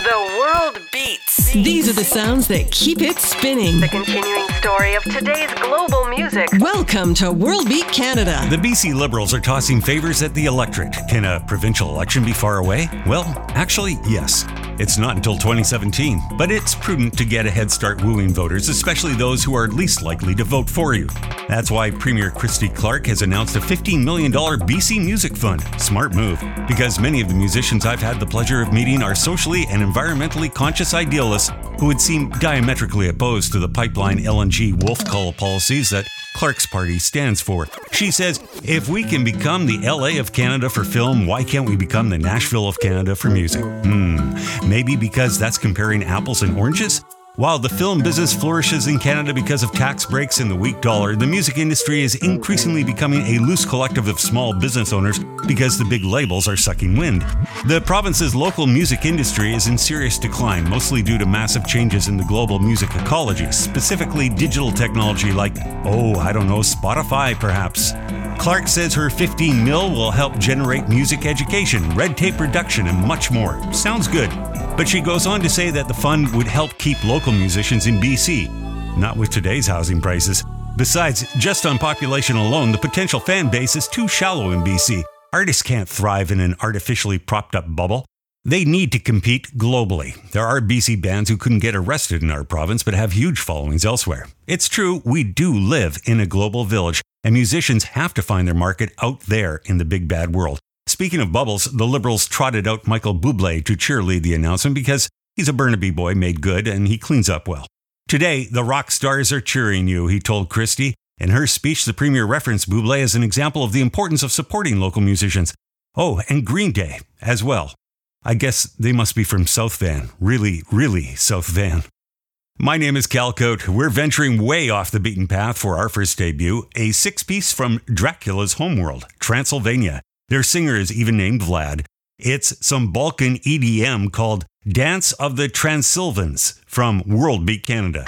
The world beats. These are the sounds that keep it spinning. The continuing story of today's global music. Welcome to World Beat Canada. The BC Liberals are tossing favours at the electorate. Can a provincial election be far away? Well, actually, yes. It's not until 2017, but it's prudent to get a head start wooing voters, especially those who are least likely to vote for you. That's why Premier Christy Clark has announced a $15 million BC Music Fund. Smart move, because many of the musicians I've had the pleasure of meeting are socially and environmentally conscious idealists who would seem diametrically opposed to the pipeline LNG wolf call policies that Clark's party stands for. She says, if we can become the LA of Canada for film, why can't we become the Nashville of Canada for music? Maybe because that's comparing apples and oranges? While the film business flourishes in Canada because of tax breaks and the weak dollar, the music industry is increasingly becoming a loose collective of small business owners because the big labels are sucking wind. The province's local music industry is in serious decline, mostly due to massive changes in the global music ecology, specifically digital technology like, Spotify perhaps. Clark says her $15 million will help generate music education, red tape reduction, and much more. Sounds good. But she goes on to say that the fund would help keep local musicians in BC. Not with today's housing prices. Besides, just on population alone, the potential fan base is too shallow in BC. Artists can't thrive in an artificially propped up bubble. They need to compete globally. There are BC bands who couldn't get arrested in our province but have huge followings elsewhere. It's true, we do live in a global village, and musicians have to find their market out there in the big bad world. Speaking of bubbles, the Liberals trotted out Michael Bublé to cheerlead the announcement because he's a Burnaby boy made good and he cleans up well. Today, the rock stars are cheering you, he told Christy. In her speech, the Premier referenced Bublé as an example of the importance of supporting local musicians. Oh, and Green Day as well. I guess they must be from South Van. Really, really South Van. My name is Cal Cote. We're venturing way off the beaten path for our first debut, a six-piece from Dracula's homeworld, Transylvania. Their singer is even named Vlad. It's some Balkan EDM called Dance of the Transylvans from World Beat Canada.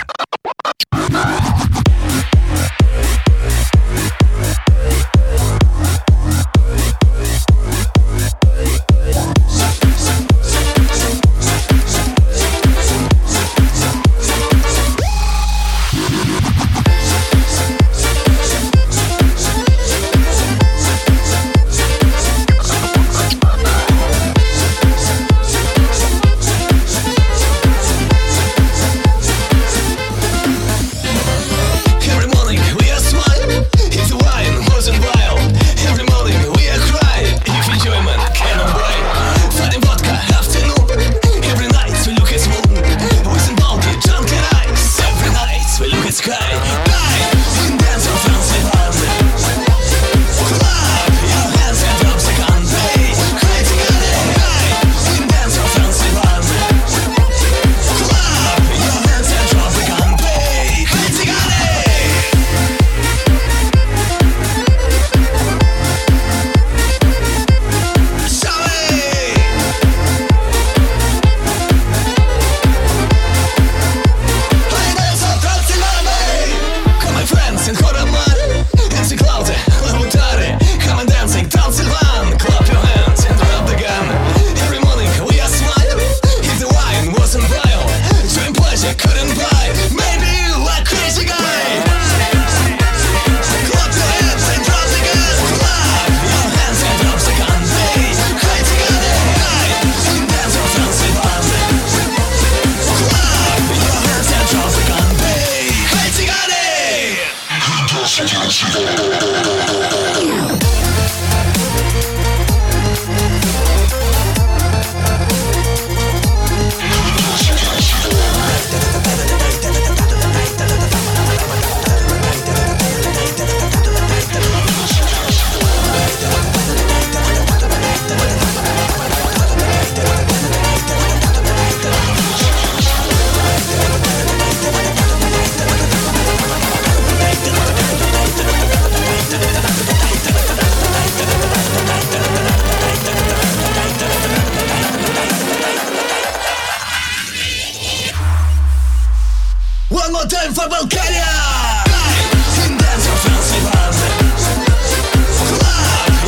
One more time for Bulgaria!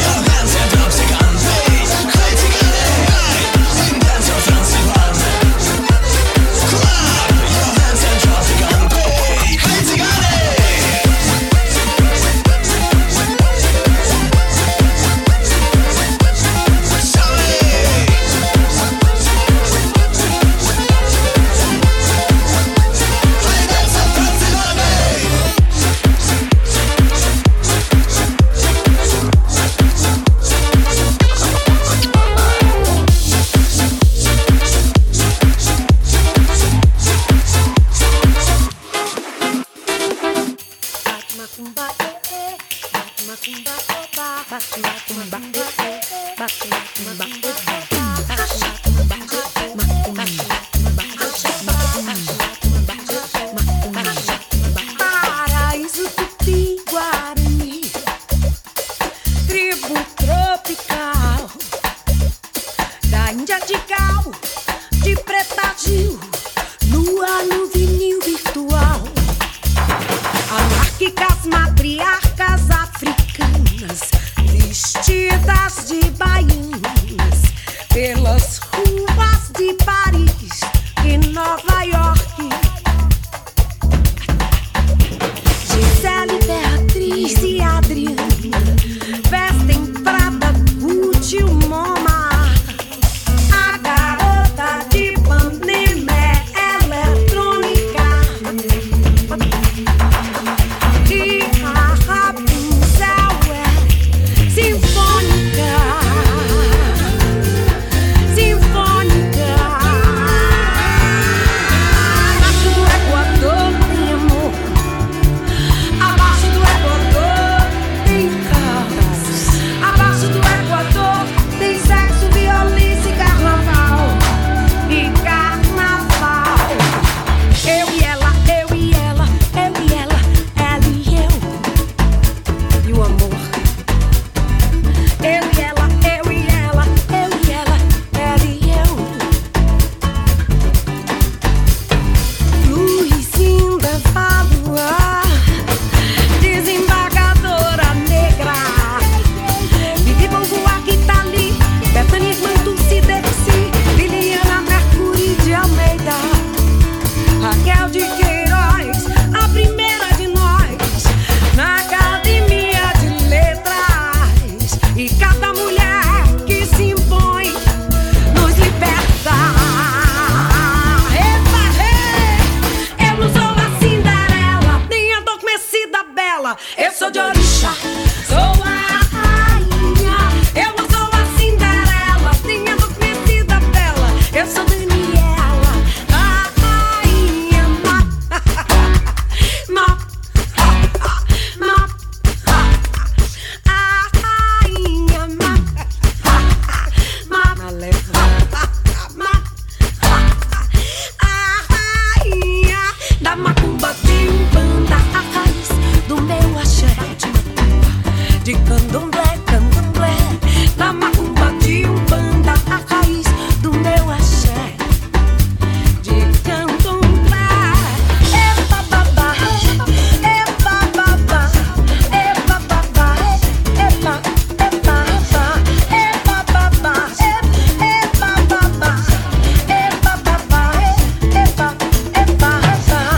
Your hands and drop the gun, please. Crazy girl, in dance of Transylvania. Índia de cal, de preta Gil, nua no vinil virtual. Anárquicas matriarcas africanas, vestidas de baianas, pelas ruas de Paris e Nova York. Gisele, Beatriz e Adriana vestem Prada, Gucci, o MoMA. A garota de Ipanema é eletrônica e a Rapunzel é sinfônica. Sinfônica. Abaixo do Equador tem amor, abaixo do Equador tem caos, abaixo do Equador tem sexo, violência e carnaval. E carnaval. Eu e ela, eu e ela, eu e ela, ela e eu. E o amor. Eu e ela, eu e ela, eu e ela, ela e eu. Luizinda Valua, desembargadora negra. Vivi Bongoa que tá ali, Bethânia Irmã Dulce Dexi, Liliana Mercury de Almeida, Raquel de Queiroz, a primeira de nós na Academia de Letras. E cada mulher que se impõe nos liberta. Epa, hey! Eu não sou a Cinderela, nem a adormecida bela. Eu sou de orixá, sou a rainha. Eu não sou a Cinderela, nem a adormecida bela. Eu sou Daniela, a rainha. Ma, ma, a rainha. A rainha da macumba de Umbanda, a raiz do meu axé de macumba, de candomblé, candomblé. Da macumba de Umbanda, a raiz do meu axé de candomblé. Epa babá, epa babá, epa babá, epa, epa babá, epa babá, epa babá, epa babá, epa, epa babá.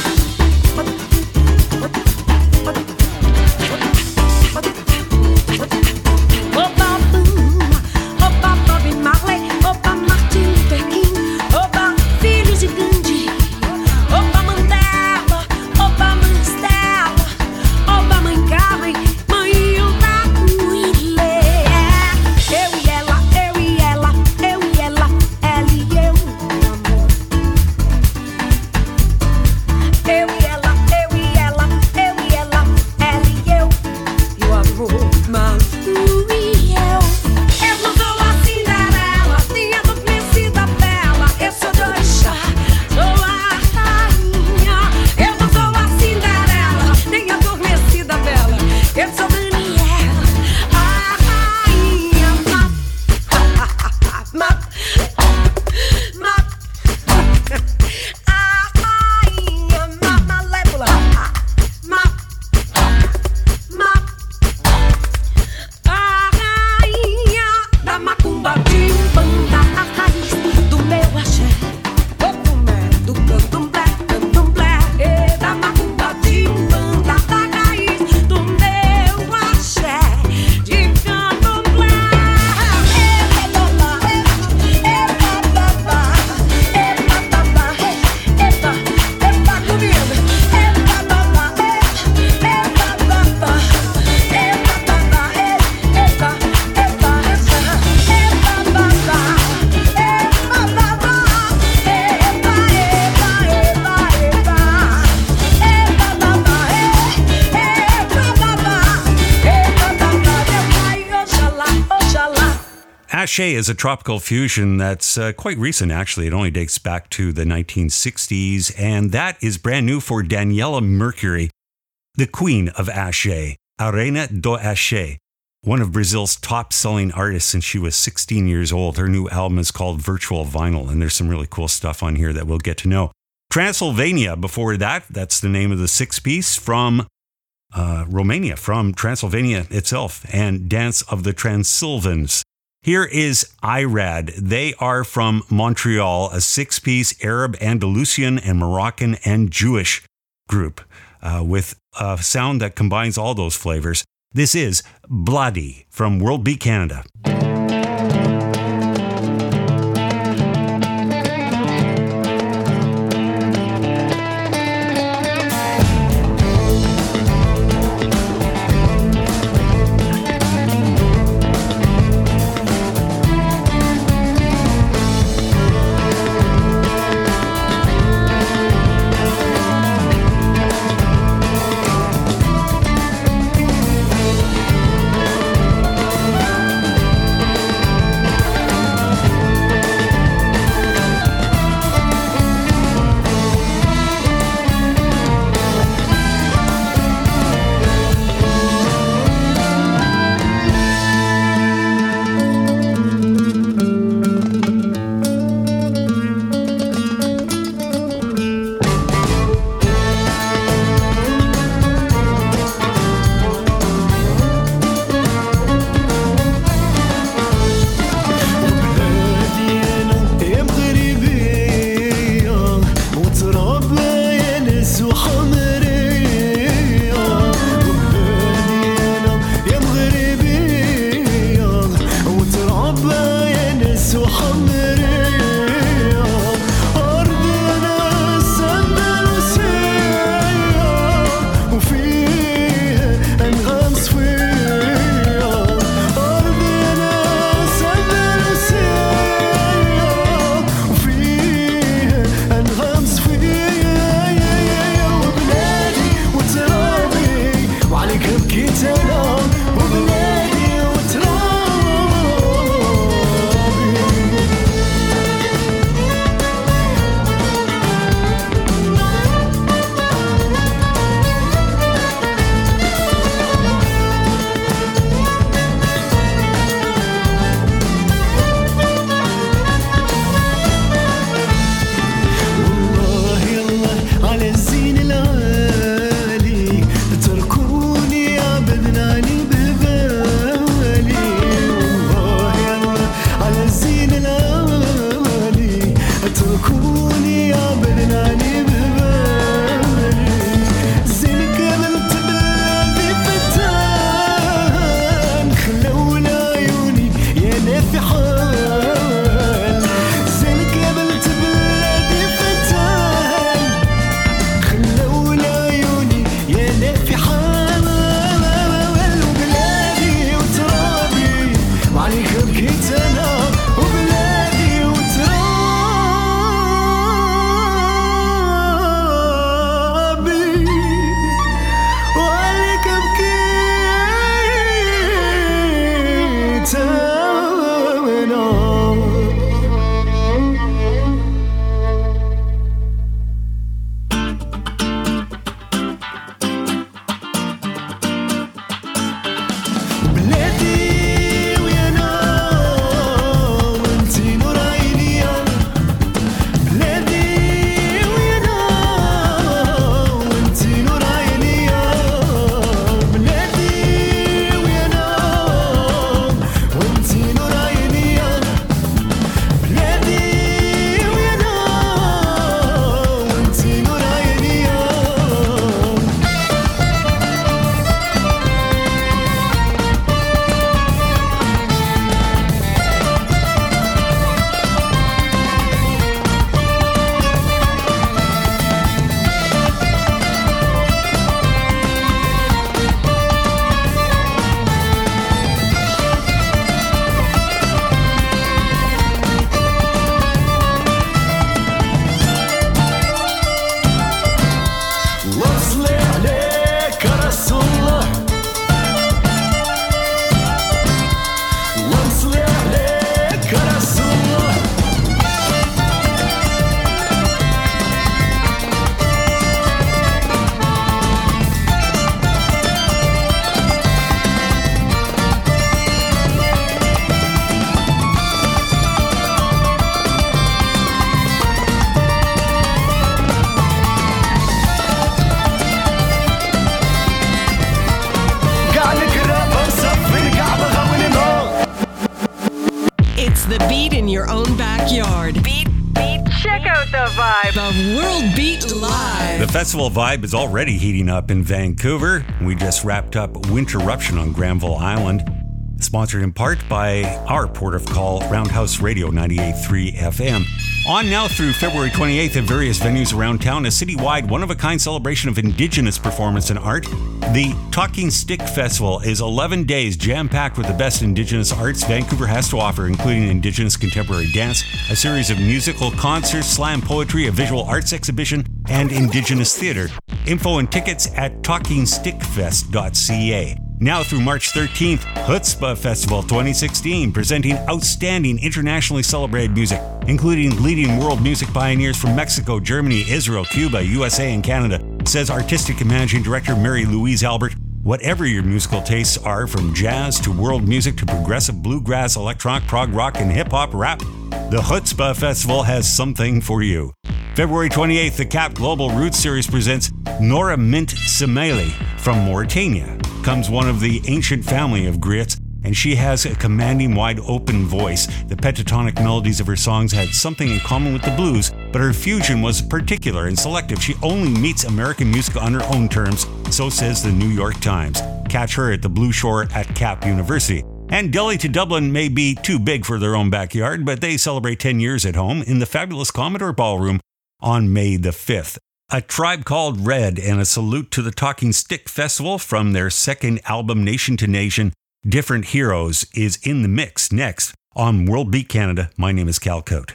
Opa Puma, opa Bob Marley, opa Martin Luther King, opa filhos de Gandhi, opa Mandela, opa mãe Stella, opa mãe Carmen, mãe Hilda Cuilé. Eu e ela, eu e ela, eu e ela, ela e eu, meu amor. Eu e ela, eu e ela, eu e ela, ela e eu. E o amor, mas tu e eu. Eu não sou a Cinderela, nem a adormecida bela. Eu sou de orixá, sou a rainha. Eu não sou a Cinderela, nem a adormecida bela. Eu sou Daniela, a rainha. A rainha malévola. A rainha da macumba de Umbanda, a raiz do meu axé, do candomblé, candomblé. E da macumba de Umbanda, a raiz do meu axé de candomblé. Epa babá, epa babá, epa babá, epa, epa comigo. Epa babá, epa babá, epa babá, epa, epa, epa, epa babá, epa babá, epa, epa, epa, epa, epa babá, epa babá, epa babá, e Oxalá, Oxalá. Ashe is a tropical fusion that's quite recent, actually. It only dates back to the 1960s, and that is brand new for Daniela Mercury, the queen of Ashe, Arena do Ashe. one of Brazil's top-selling artists since she was 16 years old. Her new album is called Virtual Vinyl, and there's some really cool stuff on here that we'll get to know. Transylvania, before that, that's the name of the six-piece from Romania, from Transylvania itself, and Dance of the Transylvans. Here is IRAD. They are from Montreal, a six-piece Arab, Andalusian, and Moroccan and Jewish group with a sound that combines all those flavors. This is Bloody from World Beat Canada. in your own backyard. Beat, check out the vibe. The World Beat Live. The festival vibe is already heating up in Vancouver. We just wrapped up Winterruption on Granville Island, sponsored in part by our port of call, Roundhouse Radio 98.3 FM. On now through February 28th at various venues around town, a citywide one-of-a-kind celebration of Indigenous performance and art. The Talking Stick Festival is 11 days jam-packed with the best Indigenous arts Vancouver has to offer, including Indigenous contemporary dance, a series of musical concerts, slam poetry, a visual arts exhibition, and Indigenous theater. Info and tickets at talkingstickfest.ca. Now through March 13th, Chutzpah Festival 2016, presenting outstanding internationally celebrated music, including leading world music pioneers from Mexico, Germany, Israel, Cuba, USA, and Canada, says artistic and managing director Mary Louise Albert. Whatever your musical tastes are, from jazz to world music to progressive bluegrass, electronic, prog rock, and hip-hop rap, the Chutzpah Festival has something for you. February 28th, the CAP Global Roots Series presents Nora Mint Semele from Mauritania. Comes one of the ancient family of griots, and she has a commanding, wide-open voice. The pentatonic melodies of her songs had something in common with the blues, but her fusion was particular and selective. She only meets American music on her own terms, so says the New York Times. Catch her at the Blue Shore at Cap University. And Delhi to Dublin may be too big for their own backyard, but they celebrate 10 years at home in the fabulous Commodore Ballroom on May the 5th. A Tribe Called Red and a salute to the Talking Stick Festival from their second album, Nation to Nation, Different Heroes, is in the mix next on World Beat Canada. My name is Cal Cote.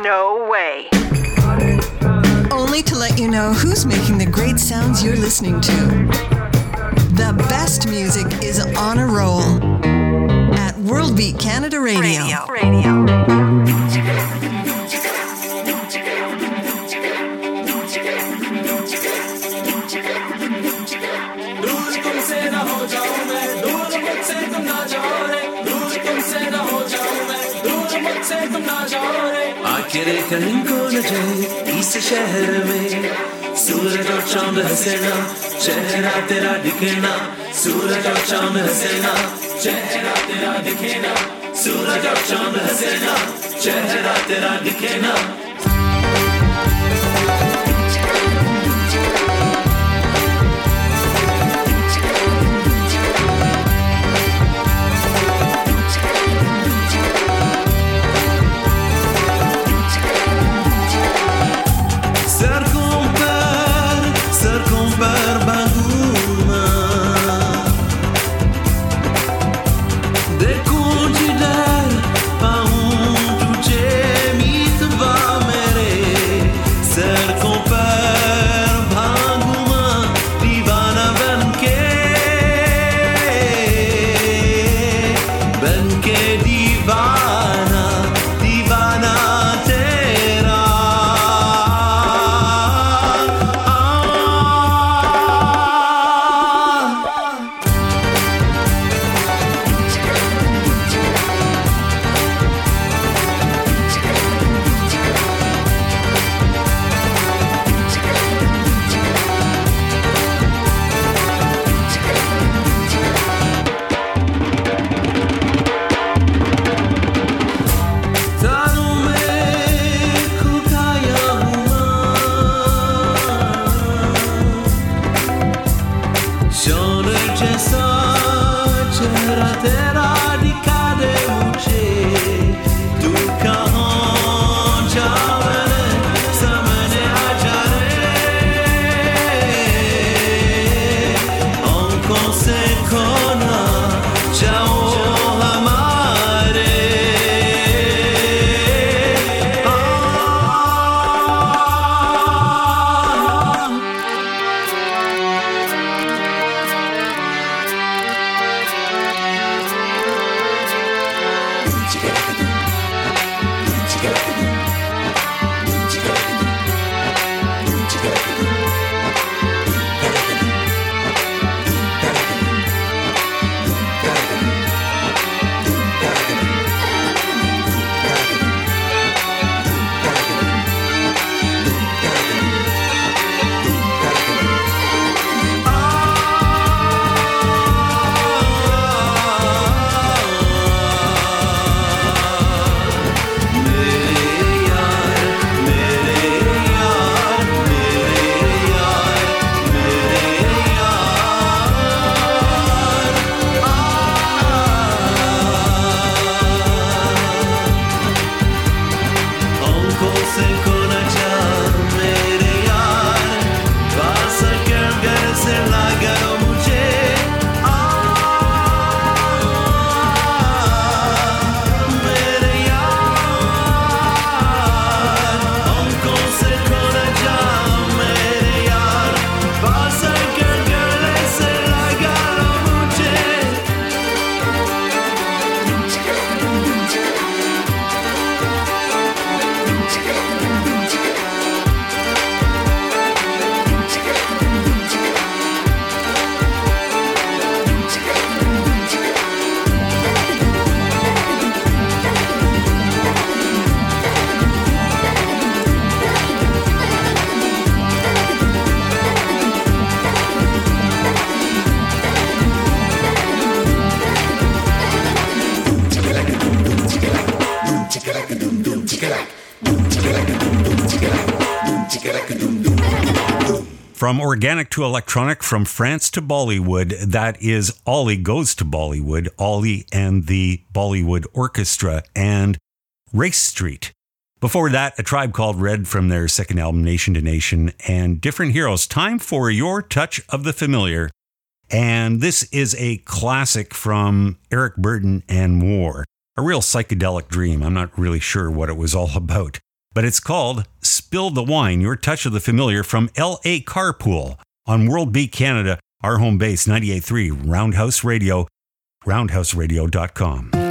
No way. Only to let you know who's making the great sounds you're listening to. The best music is on a roll at World Beat Canada Radio. आखिर कहीं को न जाए इस शहर में सूरज और चांद हंसेना चेहरा तेरा दिखेना सूरज और चांद हंसेना चेहरा तेरा दिखेना सूरज और चांद हंसेना चेहरा तेरा दिखेना From organic to electronic, from France to Bollywood, that is Ollie Goes to Bollywood, Ollie and the Bollywood Orchestra, and Race Street. Before that, A Tribe Called Red from their second album, Nation to Nation, and Different Heroes. Time for your touch of the familiar. And this is a classic from Eric Burdon and War. A real psychedelic dream. I'm not really sure what it was all about. but it's called Spill the Wine, your touch of the familiar from LA Carpool on World Beat Canada, our home base, 98.3 Roundhouse Radio, roundhouseradio.com.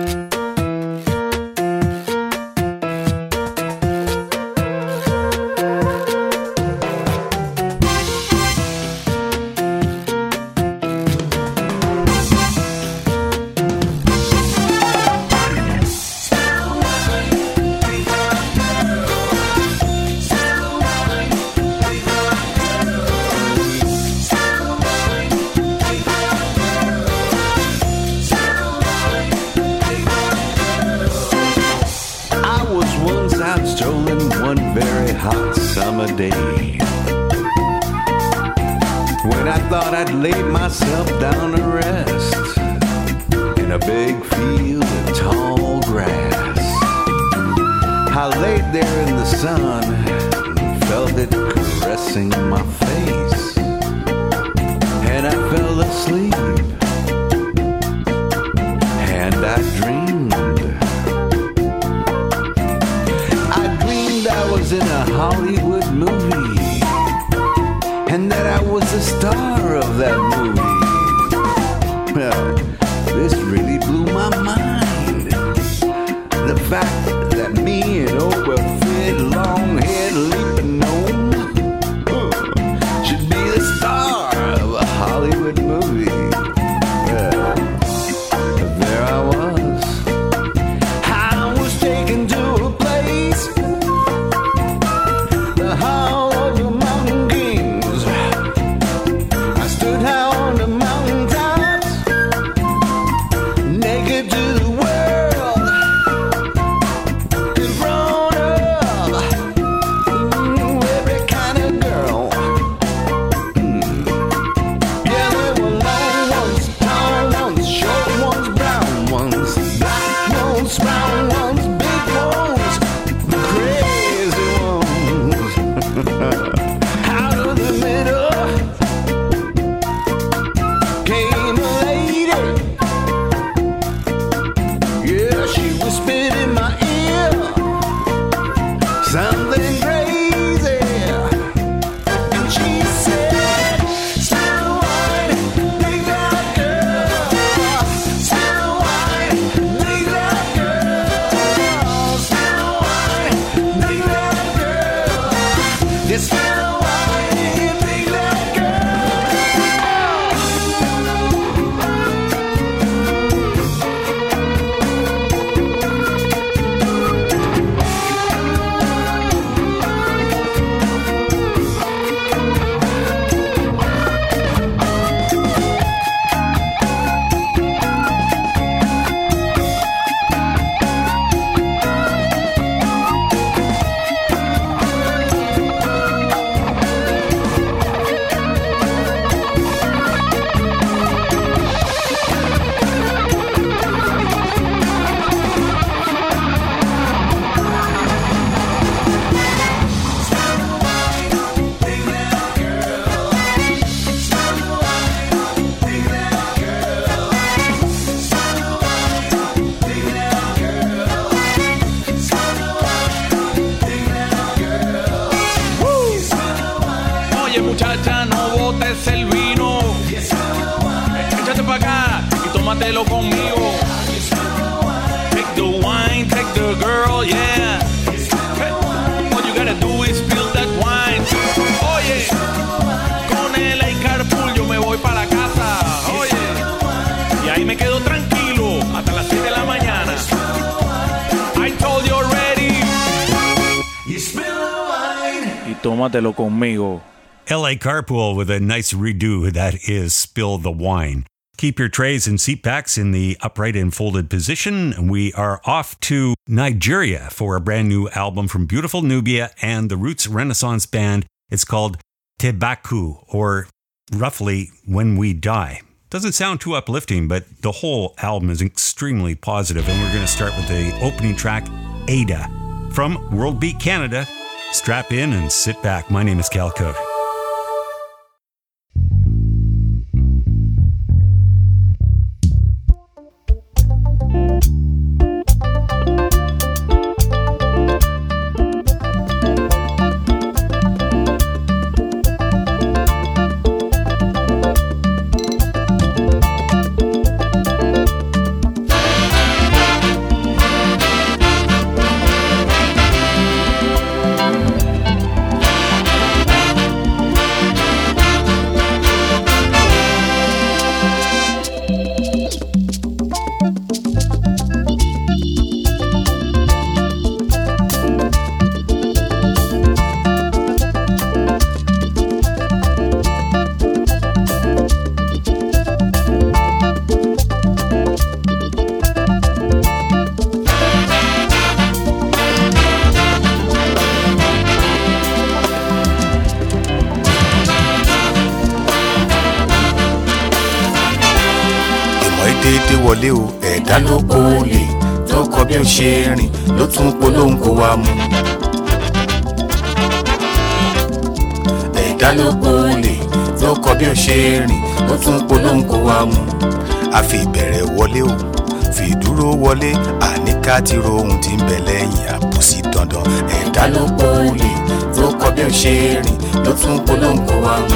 When I thought I'd laid myself down to rest in a big field of tall grass, I laid there in the sun and felt it caressing my face, and I fell asleep and I dreamed I was in a Hollywood movie, and that I was the star of that movie. Well, this really blew my mind. The fact that me and Oprah Fred Longhead Leaping Gnome should be the star of a Hollywood movie. Well, there I was. I was taken to a place, the hall of the mountain kings. I stood high on the mountaintops, naked to the world, in front of every kind of girl. Yeah, there were long ones, tall ones, short ones, brown ones, black ones, brown ones, big ones, crazy ones. Out of the middle came a lady. Yeah, she whispered in my ear something crazy, and she said, "Smell the wine, big loud girl. Smell the wine, big loud girl. Smell the wine, big loud girl. Yes, smell the wine, big loud girl." Oye muchacha, no botes el vino. Échate pa' acá y tómatelo conmigo. Take the wine, take the girl, yeah. All you gotta do is spill that wine. Oye, con el carpool yo me voy pa' la casa. Oye, y ahí me quedo tranquilo hasta las 7 de la mañana. I told you already. Y tómatelo conmigo. LA Carpool with a nice redo that is Spill the Wine. Keep your trays and seat backs in the upright and folded position. We are off to Nigeria for a brand new album from beautiful Nubia and the Roots Renaissance Band. It's called Tebaku, or roughly When We Die. Doesn't sound too uplifting, but the whole album is extremely positive, and we're going to start with the opening track, Ada. From World Beat Canada, strap in and sit back. My name is Cal Cook. wọlé o ẹ̀dá ló pólè tó kọ bí ó ṣe rìn ló tún polongo wa mú. ẹ̀dá ló pólè tó kọ bí ó ṣe rìn ló tún polongo wa mú. a fi ìbẹ̀rẹ̀ wọlé o fi ìdúró wọlé àníká ti ro ohun tí ń bẹ lẹ́yìn àbòsí dandan. ẹ̀dá ló pólè tó kọ bí ó ṣe rìn ló tún polongo wa mú.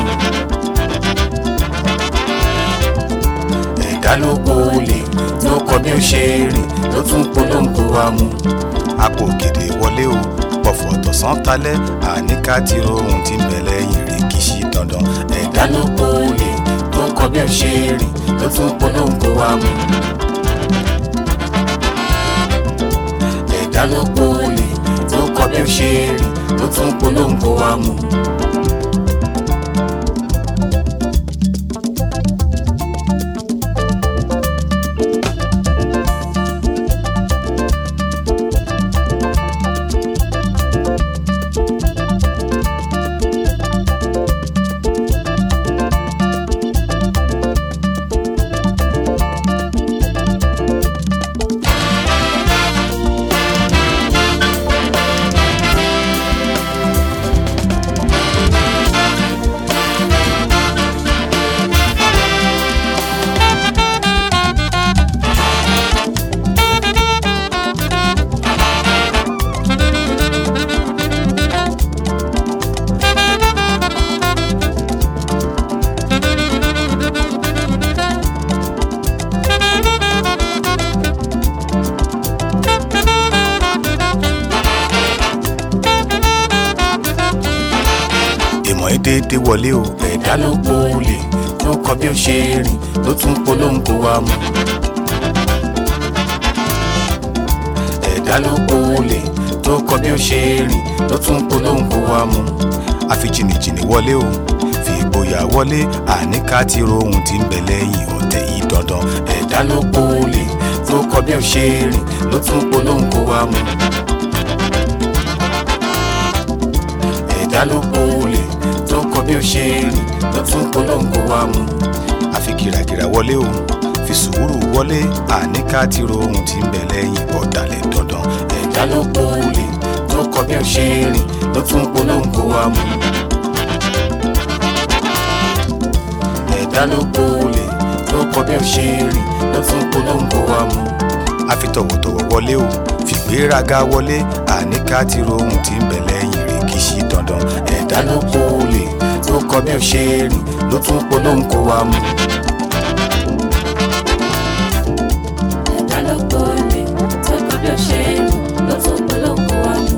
ẹ̀dá ló pólè tó kọ bí ó ṣe rìn ló tún polongo wa mú. àpò ògèdè wọlé o pọ̀fọ̀ tọ̀sán talẹ́ àníká ti ro ohun tí ń bẹ lẹ́yìn rẹ̀ kì í ṣe dandan. ẹ̀dá ló pólè tó kọ bí ó ṣe rìn ló tún polongo wa mú. ẹ̀dá ló pólè tó kọ bí ó ṣe rìn ló tún polongo wa mú. dédé wọlé o ẹ̀dá ló pólè tó kọ bí ó ṣe rìn ló tún polongo wa mú. ẹ̀dá ló pólè tó kọ bí ó ṣe rìn ló tún polongo wa mú. àfi jìnnìjìnnì wọlé o fi ìgboyà wọlé àníká ti ro ohun tí ń bẹ lẹ́yìn ọ̀tẹ̀ yìí dandan. ẹ̀dá ló pólè tó kọ bí ó ṣe rìn ló tún polongo wa mú. ẹ̀dá ló pólè tó kọ bí ó ṣe rìn ló tún polongo wa mú. àfi gìràgìrà wọlé o fi sùúrù wọlé àníká ti ro ohun tí ń bẹ lẹ́yìn ọ̀dàlẹ̀ dandan. ẹ̀dá ló pólè tó kọ bí ó ṣe rìn ló tún polongo wa mú. ẹ̀dá ló pólè tó kọ bí ó ṣe rìn ló tún polongo wa mú. àfi tọ̀wọ̀tọ̀wọ̀ wọlé o fi gbéraga wọlé àníká ti ro ohun tí ń bẹ lẹ́yìn rẹ̀ kì í ṣe dandan. ẹ̀dá ló pólè tó kọ bí ó ṣe rìn ló tún polongo wa mú. ẹ̀dá ló pólè tó kọ bí ó ṣe rìn ló tún polongo wa mú.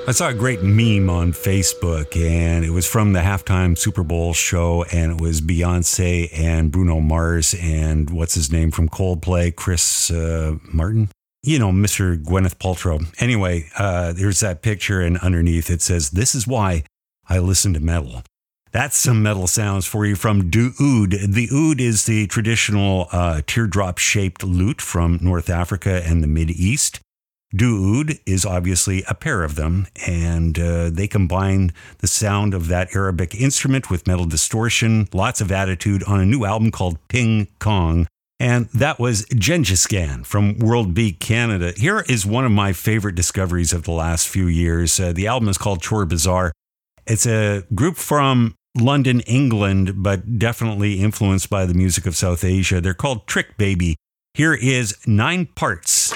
I saw a great meme on Facebook, and it was from the halftime Super Bowl show, and it was Beyonce and Bruno Mars and what's his name from Coldplay, Chris Martin? You know, Mr. Gwyneth Paltrow. Anyway, there's that picture, and underneath it says, "This is why I listen to metal." That's some metal sounds for you from de oud. The oud is the traditional teardrop-shaped lute from North Africa and the Mid-East. De oud is obviously a pair of them, and they combine the sound of that Arabic instrument with metal distortion, lots of attitude on a new album called Ping Kong. And that was Gengis Khan from World Beat Canada. Here is one of my favorite discoveries of the last few years. The album is called Chor Bazaar. It's a group from London, England, but definitely influenced by the music of South Asia. They're called Trick Baby. Here is 9 Parts.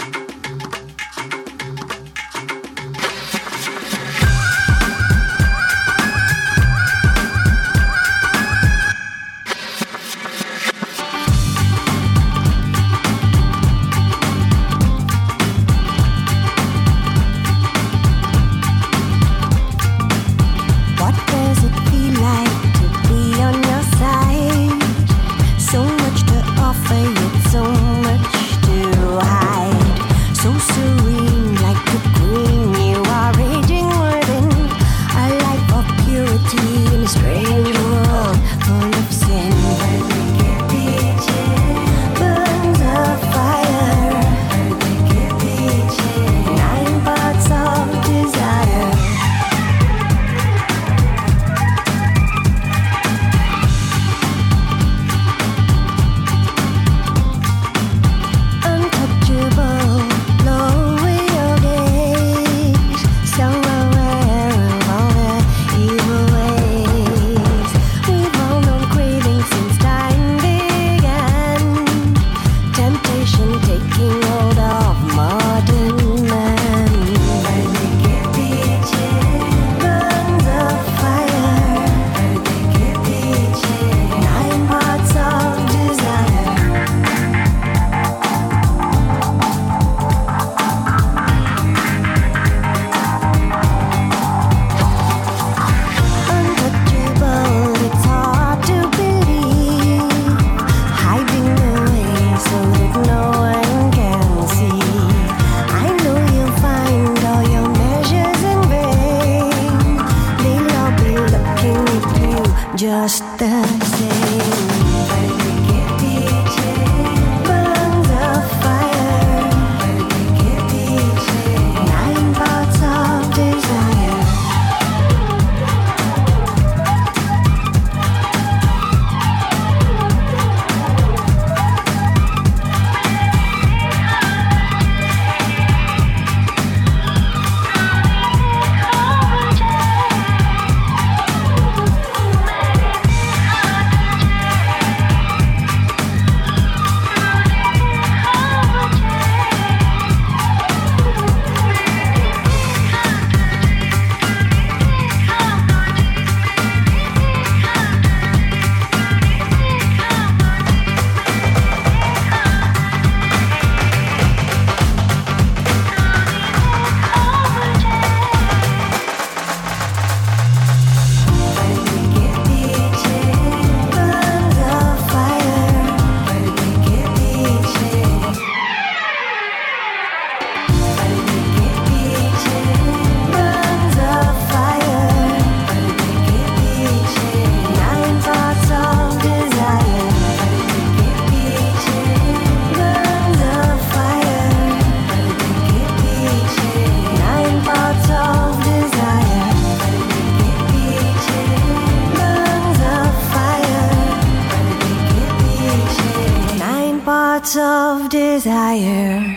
Of desire.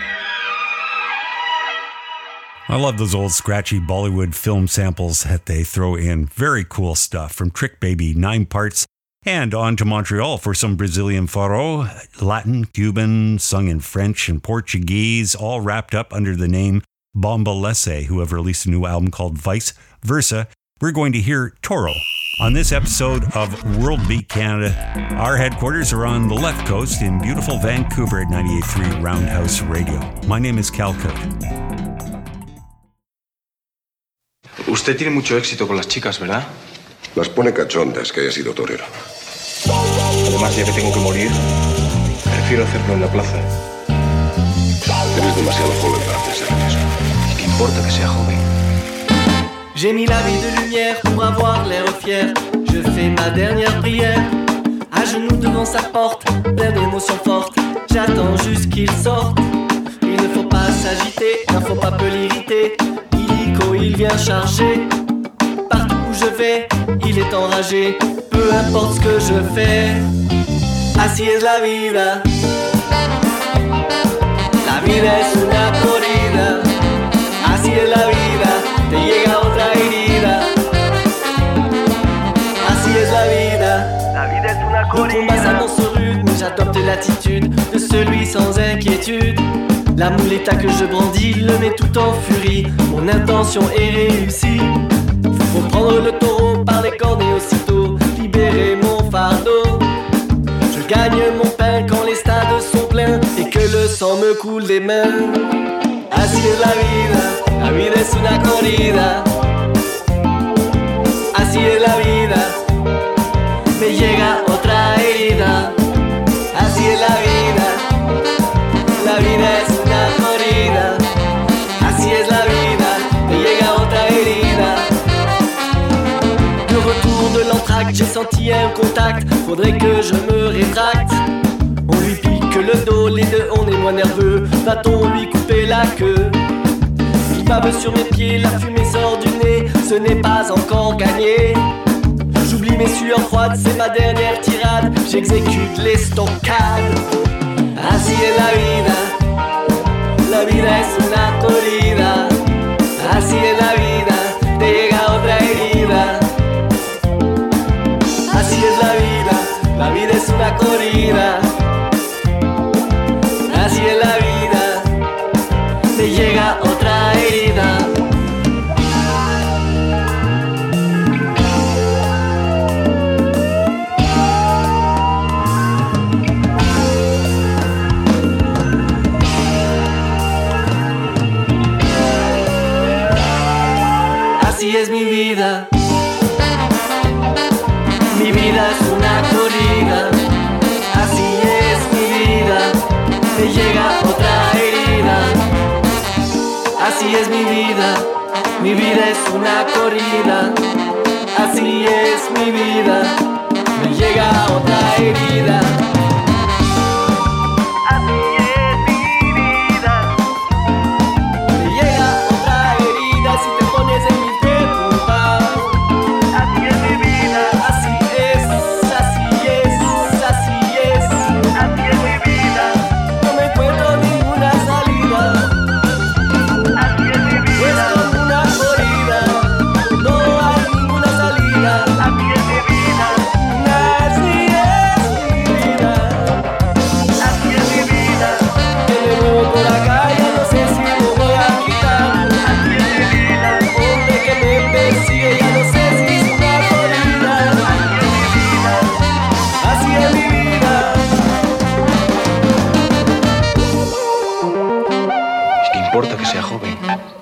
I love those old scratchy Bollywood film samples that they throw in. Very cool stuff from Trick Baby, 9 Parts. And on to Montreal for some Brazilian forró, Latin, Cuban, sung in French and Portuguese, all wrapped up under the name Bombalese, who have released a new album called Vice Versa. We're going to hear Toro on this episode of World Beat Canada. Our headquarters are on the left coast in beautiful Vancouver at 98.3 Roundhouse Radio. My name is Cal Cote. Usted tiene mucho éxito con las chicas, ¿verdad? Las pone cachondas que haya sido torero. Además, ya que tengo que morir, prefiero hacerlo en la plaza. Eres demasiado joven para pensar en eso. ¿Qué importa que sea joven? J'ai mis la vie de lumière pour avoir l'air fier. Je fais ma dernière prière, à genoux devant sa porte, plein d'émotions fortes. J'attends juste qu'il sorte. Il ne faut pas s'agiter, un faux pas peut l'irriter. Illico, il vient charger. Partout où je vais, il est enragé. Peu importe ce que je fais, así es la vida. La vida es una corrida. Así es la vida, te llega otra herida. Así es la vida. La vida es una corrida. Le combat s'annonce rude, mais j'adopte l'attitude de celui sans inquiétude. La mouletta que je brandis le met tout en furie. Mon intention est réussie. Faut prendre le taureau par les cornes et aussitôt libérer mon fardeau. Je gagne mon pain quand les stades sont pleins et que le sang me coule des mains. Así es la vida es una corrida. Así es la vida, me llega otra herida. Así es la vida es una corrida. Así es la vida, me llega otra herida. De retour de l'entracte, j'ai senti un contact, faudrait que je me rétracte. On lui pique le dos, les deux on est moins nerveux. Va-t-on lui couper la queue? Il bave sur mes pieds, la fumée sort du nez. Ce n'est pas encore gagné. J'oublie mes sueurs froides, c'est ma dernière tirade. J'exécute l'estocade. Así es la vida es una corrida. Así es la vida, te llega otra herida. Así es la vida es una corrida. Así es la vida, te llega otra herida. Así es mi vida. Mi vida es una corrida. Así es mi vida, me llega otra herida. Así es mi vida es una corrida. Así es mi vida, me llega otra herida. Así es mi vida, me llega otra herida si te pones en mi pregunta. Así es mi vida, así es, así es, así es, así es mi vida. No me encuentro ninguna salida. Así es mi vida, es como una corrida, no hay ninguna salida. Así es mi vida, así es mi vida, así es mi vida. Que me muevo por acá, ya no sé si me voy a quitar. Así es mi vida, hombre que me persigue, ya no sé si es una corrida. Así es mi vida, ¿Qué importa que sea joven?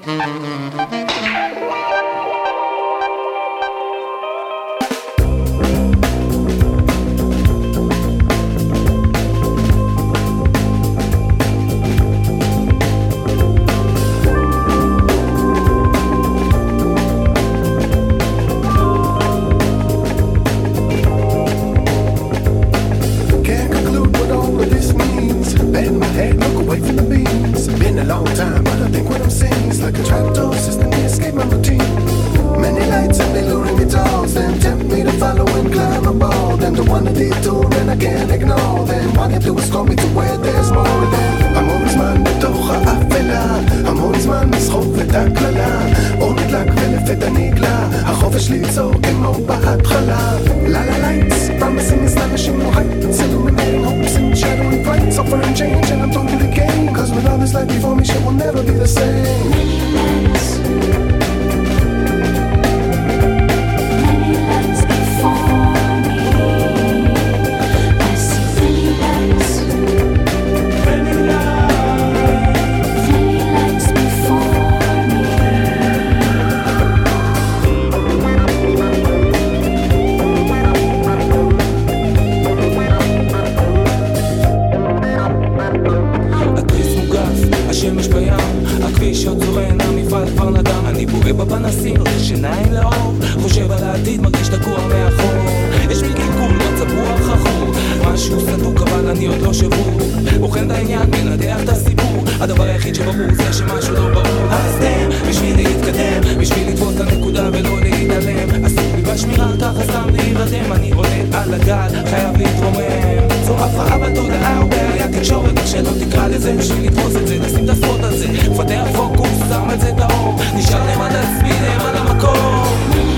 Can't conclude what all of this means. Bend my head, look away from the beams. Been a long time, but I think what I'm saying is like a trapdoor system to escape my routine. Many lights and they luring me towards them, tempt me to follow and climb aboard. Them to want a detour and I can't ignore them. All you do is call me to where there's more of them. המון זמן בתוך האפלה, המון זמן לסחוב את הקללה. אור נדלק ולפתע נגלה, החופש ליצור כמו בהתחלה. La lights, promising astonishing new heights, illuminating hopes and shadowing frights, offering change and I'm totally game. Cause with all this life before me, shit will never be the same. יש עיניים לאור, חושב על העתיד, מרגיש תקוע מאחור. יש בי גלגול, מצב רוח חכור, משהו סדוק אבל אני עוד לא שבור. בוחן את העניין, מנתח את הסיפור, הדבר היחיד שברור זה שמשהו לא ברור. אז תן, בשביל להתקדם, בשביל לתפוס את הנקודה ולא להתעלם. אסור לי בשמירה, ככה סתם להירדם. אני עולה על הגל, חייב להתרומם. זו הפרעה בתודעה ובעיה תקשורת, איך שלא תקרא לזה, בשביל לתפוס את זה, נשים את הספוט על זה, מפתח פוקוס, שם על זה את האור, נשאר למד עצמי, למד המקום.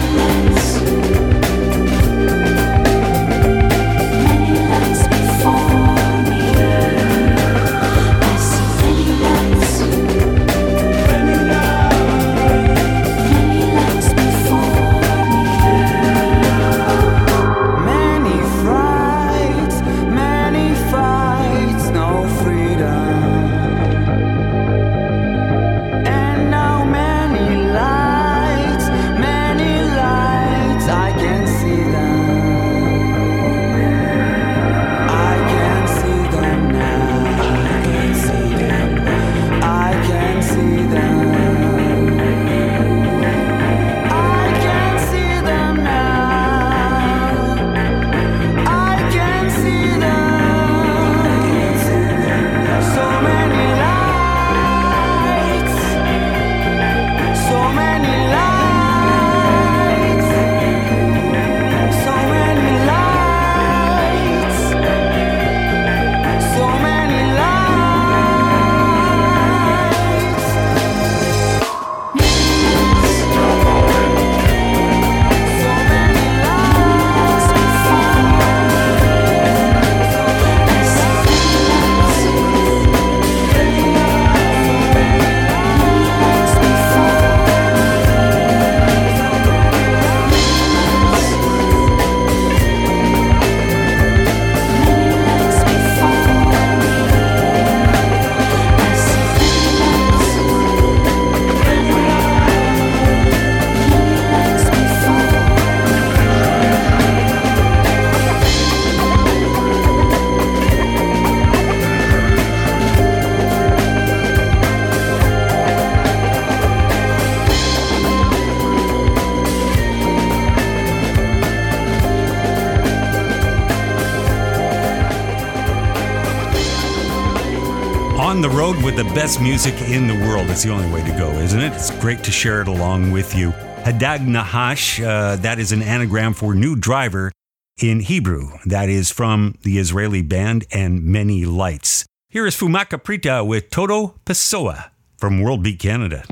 On the road with the best music in the world. It's the only way to go, isn't it? It's great to share it along with you. Hadag Nahash, that is an anagram for new driver in Hebrew. That is from the Israeli band and Many Lights. Here is Fumaka Prita with Todo Pessoa from World Beat Canada.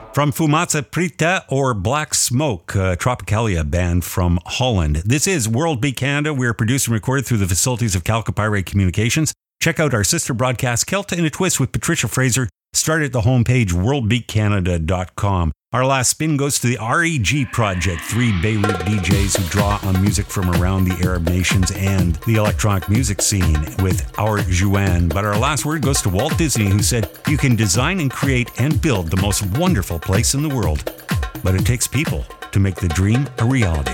From Fumatsa Prita or Black Smoke, Tropicalia band from Holland. This is World Beat Canada. We're produced and recorded through the facilities of Calcopyrite Communications. Check out our sister broadcast, Kelta in a Twist with Patricia Fraser. Start at the homepage, worldbeatcanada.com. Our last spin goes to the REG Project, 3 Beirut DJs who draw on music from around the Arab nations and the electronic music scene with Our Juan. But our last word goes to Walt Disney, who said, "You can design and create and build the most wonderful place in the world, but it takes people to make the dream a reality."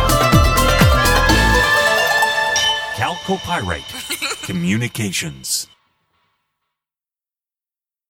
Communications.